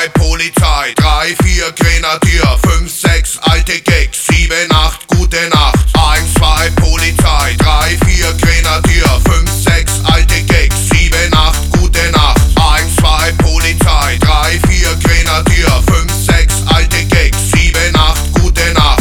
2 Polizei, 3, 4 Grenadier, 5, 6 alte Gags, 7, 8 gute Nacht. 1, 2 Polizei, 3, 4 Grenadier, 5, 6 alte Gags, 7, 8 gute Nacht. 1, 2 Polizei, 3, 4 Grenadier, 5, 6 alte Gags, 7, 8 gute Nacht.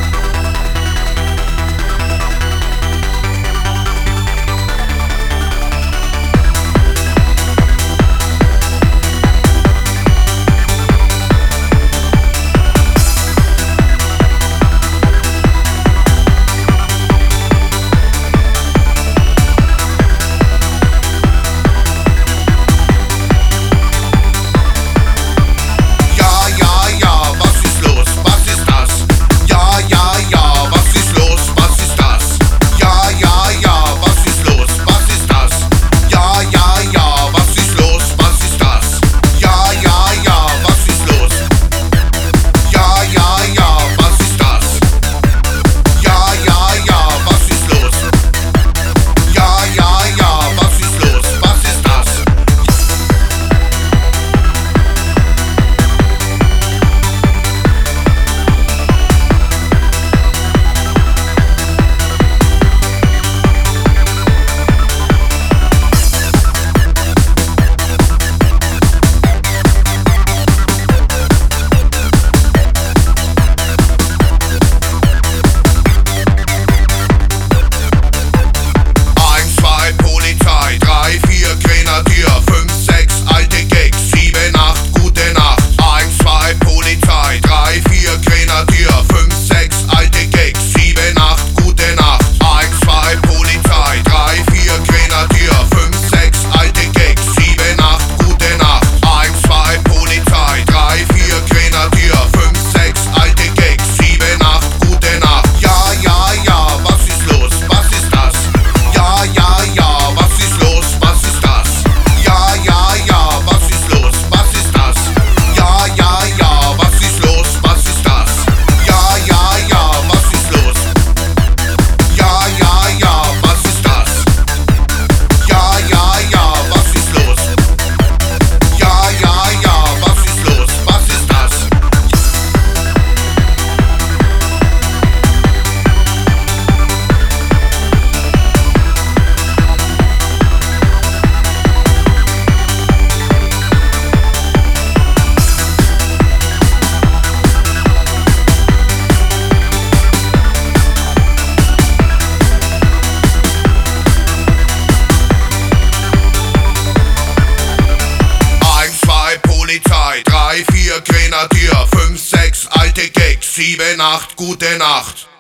Polizei, 3, 4 Grenadier, 5, 6 alte Gags, 7, 8 gute Nacht.